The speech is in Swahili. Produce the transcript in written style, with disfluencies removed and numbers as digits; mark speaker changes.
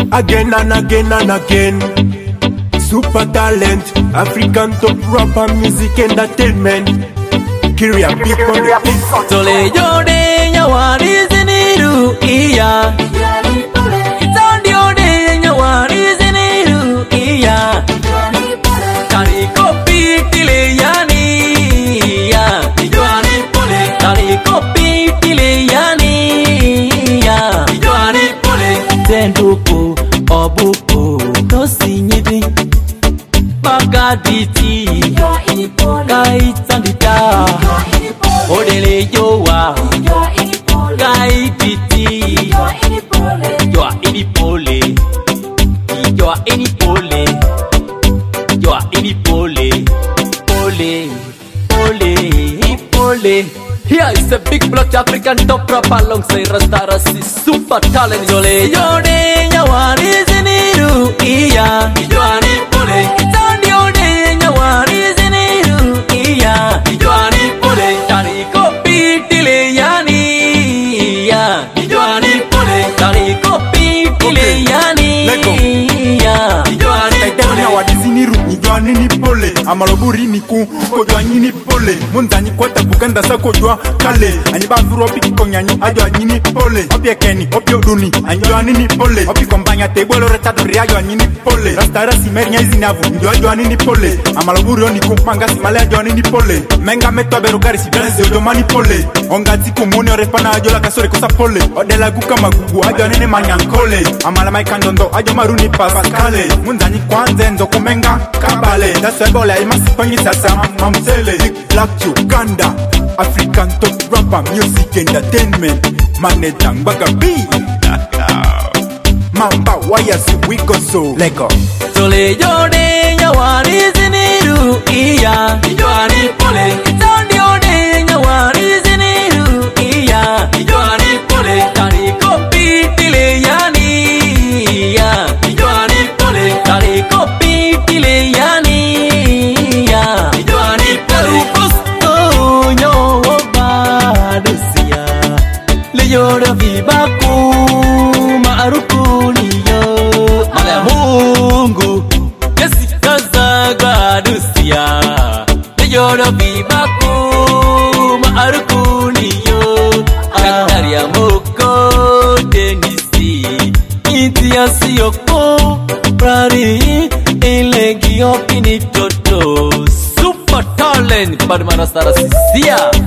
Speaker 1: again and again and again. Super talent, African top rapper, music entertainment. Kyria people,
Speaker 2: Tole jode nyawari ziniru iya. Itondi jode nyawari ziniru iya. Kari kopi tile yani ya. Ijoani pole. Kari kopi tile yani ya. Ijoani pole. Tenduku obuku tosinyibi. Bagaditi kai sandita odele joa kai titi joa ini pole Here is a big block African top rapper alongside Rasta Rasi super talent jole jode nyawari ziniru iya joani pole
Speaker 1: amaloburi niku kojwa nyini pole munzanyi kwata buganda sa kojwa kale anyi bavuru opi konyanyi ajwa nyini pole opi ekeni opi oduni anjwa nini pole opi kombanya tebolo retado riajwa nyini pole rastara simernya izinavu njwa nini pole amaloburi oniku mangasi male ajwa nini pole menga meto berugari si benze ojo mani pole ongati kumuni orepana ajwa la kasore kosa pole odela guka magugu ajwa nene manyankole amala maikandondo ajwa maruni paskale munzanyi kwanze ndo kumenga kabale daswebole Masipangi sasa mamsele Black Uganda African top rapper music entertainment Manetang Bagabi Mamba wires we go so Lego
Speaker 2: Tole jode nyawari ziniru iya Ijoani pole Itondi jode nyawari ziniru iya Ijoani pole Kari kopi tile yani iya Ijoani pole Kari kopi tile yani Yoda vibaku maarukuni yo Mala Mungu Jessica Zagadusia Yoda vibaku maarukuni yo Kataria moko denisi Intia siyoko Prari Ilegi opini toto Super talent Padma Rasta Rasi Sia